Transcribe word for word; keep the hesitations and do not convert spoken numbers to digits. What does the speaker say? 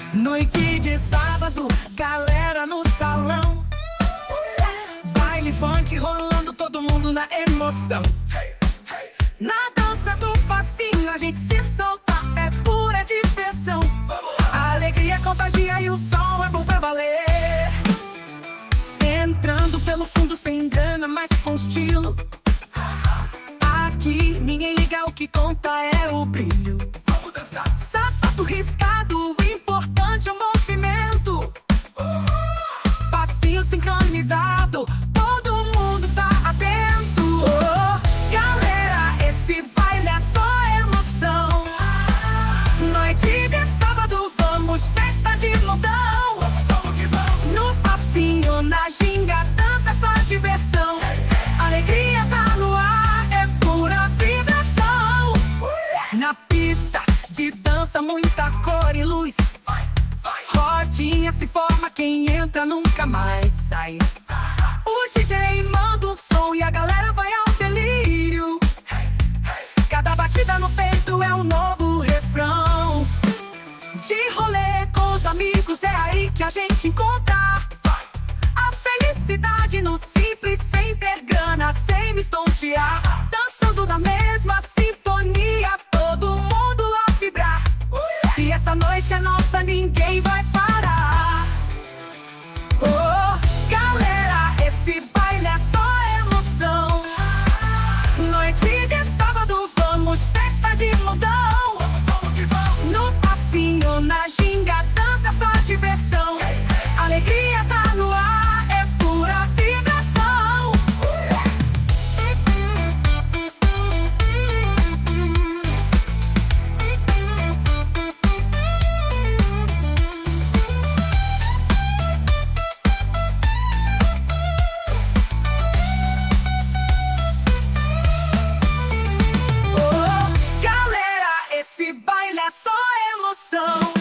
Noite de sábado, galera no salão. Baile funk rolando, todo mundo na emoção. Na dança do passinho a gente se solta, é pura diversão. A alegria contagia e o som é bom pra valer. Entrando pelo fundo sem grana, mas com estilo. Aqui ninguém liga, o que conta é o brilho. Vamos dançar. Sapato riscado, o importante é o movimento. Passinho sincronizado, todo mundo tá atento. Oh, galera, esse baile é só emoção. Noite de sábado, vamos, festa de montão. Vamos que vamos. No passinho, na ginga, dança é só diversão. Alegria tá no ar, é pura vibração. Na pista de dança, muita cor e luz. Rodinha se forma, quem entra nunca mais sai. O D J manda um som e a galera vai ao delírio. Cada batida no peito é um novo refrão. De rolê com os amigos, é aí que a gente encontra a felicidade no simples, sem ter grana, sem me estontear. Dançando na mesma sintonia, todo mundo a vibrar. E essa noite é nossa, ninguém vai parar. Oh, galera, esse baile é só emoção. Noite de sábado, vamos, festa de montão. No passinho, na ginga, dança é só diversão. Alegria tá no ar, é pura vibração. Oh, galera, esse baile é só emoção.